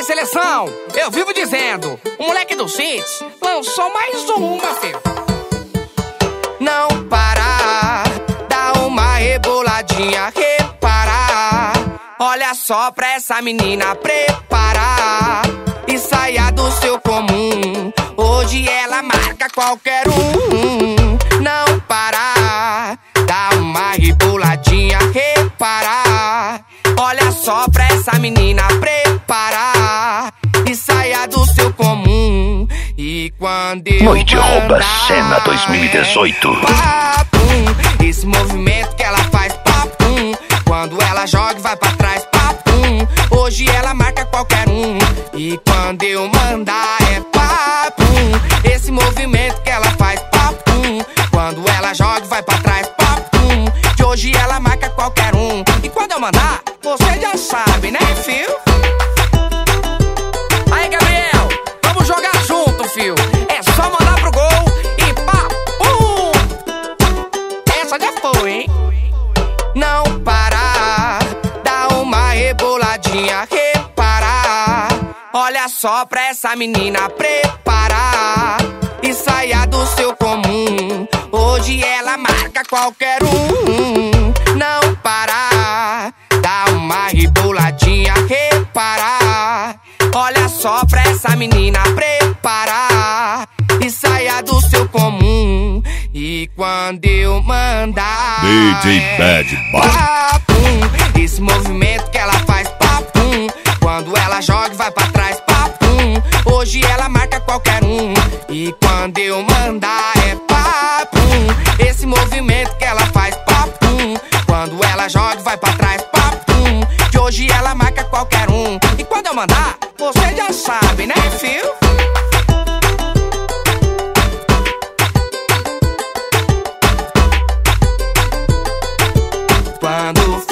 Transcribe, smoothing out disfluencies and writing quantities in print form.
seleção, eu vivo dizendo, o moleque do Cits lançou mais uma, filho. Não parar, dá uma reboladinha, reparar. Olha só pra essa menina preparar e saia do seu comum. Hoje ela marca qualquer um. Não parar, dá uma reboladinha, reparar. Olha só pra essa menina preparar e saia do seu comum. E quando eu Noite Rouba Cena 2018. Papum, esse movimento que ela faz, papum. Quando ela joga e vai pra trás, papum. Hoje ela marca qualquer um. E quando eu mandar é papum, esse movimento que ela faz, papum. Quando ela joga e vai pra trás, papum. De hoje ela marca qualquer um. E quando eu mandar, você já sabe, né, fio? Aí, Gabriel, vamos jogar junto, fio. É só mandar pro gol e papum. Essa já foi, hein? Não parar, dá uma reboladinha, reparar. Olha só pra essa menina preparar e saia do seu comum. Hoje ela marca qualquer um. Não parar, dá uma reboladinha, reparar. Olha só pra essa menina preparar e saia do seu comum. E quando eu mandar DJ Bad Boy. Papum, esse movimento que ela faz, papum. Quando ela joga e vai pra trás, papum. Hoje ela marca qualquer um. E quando eu mandar é papum, esse movimento que ela faz, papum. Quando ela joga e vai pra trás, papum. De hoje ela marca qualquer um. E quando eu mandar, você já sabe, né, fio? Quando